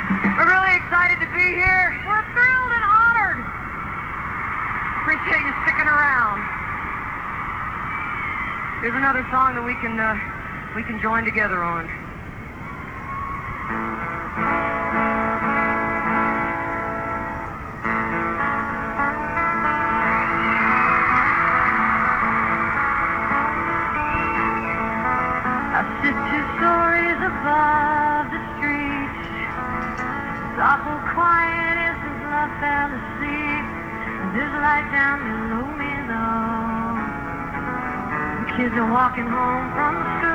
We're really excited to be here. We're thrilled and honored. Appreciate you sticking around. Here's another song that we can join together on. I sit 2 stories above the street. It's awful quiet as the love fell asleep. And there's a light down below me though. The kids are walking home from school.